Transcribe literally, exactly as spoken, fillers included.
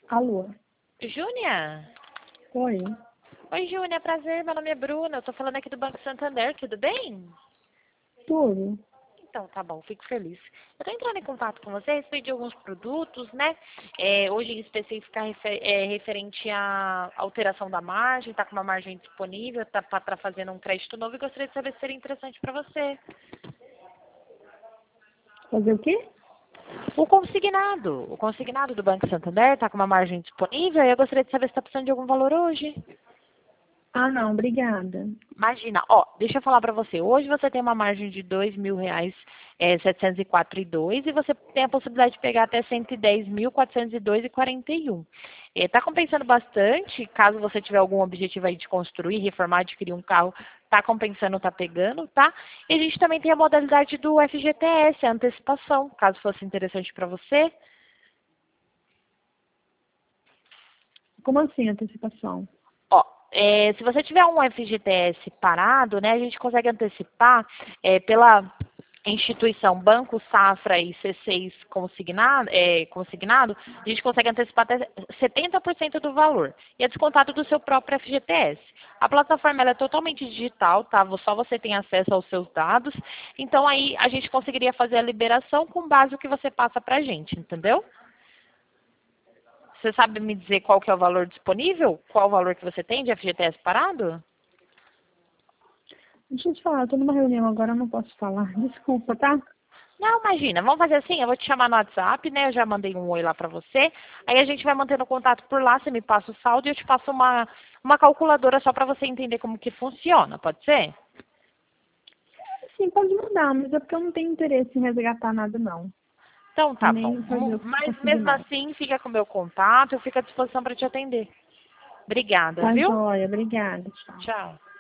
Alô? Júnia? Oi? Oi, Júnia, prazer. Meu nome é Bruna. Eu tô falando aqui do Banco Santander, tudo bem? Tudo? Então, tá bom, fico feliz. Eu tô entrando em contato com você a respeito de alguns produtos, né? É, hoje em específico é refer- é, referente à alteração da margem, tá com uma margem disponível, tá para fazendo um crédito novo e gostaria de saber se seria interessante para você. Fazer o quê? O consignado, o consignado do Banco Santander está com uma margem disponível e eu gostaria de saber se está precisando de algum valor hoje. Ah, não, obrigada. Imagina, ó, deixa eu falar para você. Hoje você tem uma margem de dois mil reais, é, setecentos e quatro e dois e você tem a possibilidade de pegar até cento e dez mil, quatrocentos e dois e quarenta e um. Está compensando bastante, caso você tiver algum objetivo aí de construir, reformar, adquirir um carro, está compensando, está pegando, tá? E a gente também tem a modalidade do F G T S, a antecipação, caso fosse interessante para você. Como assim antecipação? Ó, é, se você tiver um F G T S parado, né, a gente consegue antecipar é, pela instituição Banco Safra e C seis consignado, é, consignado, a gente consegue antecipar até setenta por cento do valor. E é descontado do seu próprio F G T S. A plataforma ela é totalmente digital, tá? Só você tem acesso aos seus dados. Então aí a gente conseguiria fazer a liberação com base no que você passa pra gente, entendeu? Você sabe me dizer qual que é o valor disponível? Qual o valor que você tem de F G T S parado? Deixa eu te falar, eu tô numa reunião agora, eu não posso falar. Desculpa, tá? Não, imagina, vamos fazer assim, eu vou te chamar no WhatsApp, né? Eu já mandei um oi lá pra você. Aí a gente vai mantendo contato por lá, você me passa o saldo e eu te passo uma, uma calculadora só pra você entender como que funciona, pode ser? Sim, pode mandar, mas é porque eu não tenho interesse em resgatar nada, não. Então tá bom. Nem fazer Mu- o Mas mesmo consignado. assim, fica com o meu contato, eu fico à disposição para te atender. Obrigada, Tá viu? joia, obrigada, tchau. Tchau.